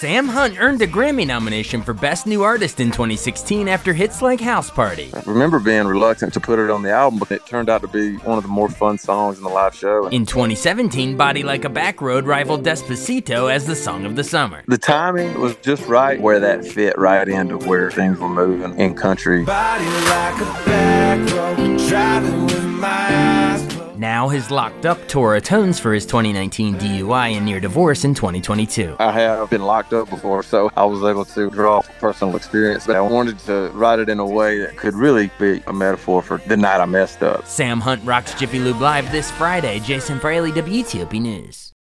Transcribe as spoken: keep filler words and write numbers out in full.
Sam Hunt earned a Grammy nomination for Best New Artist in twenty sixteen after hits like House Party. I remember being reluctant to put it on the album, but it turned out to be one of the more fun songs in the live show. In twenty seventeen, Body Like a Back Road rivaled Despacito as the song of the summer. The timing was just right, where that fit right into where things were moving in country. Body like a back road, driving with my eyes closed. Now his Locked Up tour atones for his twenty nineteen D U I and near divorce in twenty twenty-two. I have been locked up before, so I was able to draw personal experience, but I wanted to write it in a way that could really be a metaphor for the night I messed up. Sam Hunt rocks Jiffy Lube Live this Friday. Jason Fraley, W T O P News.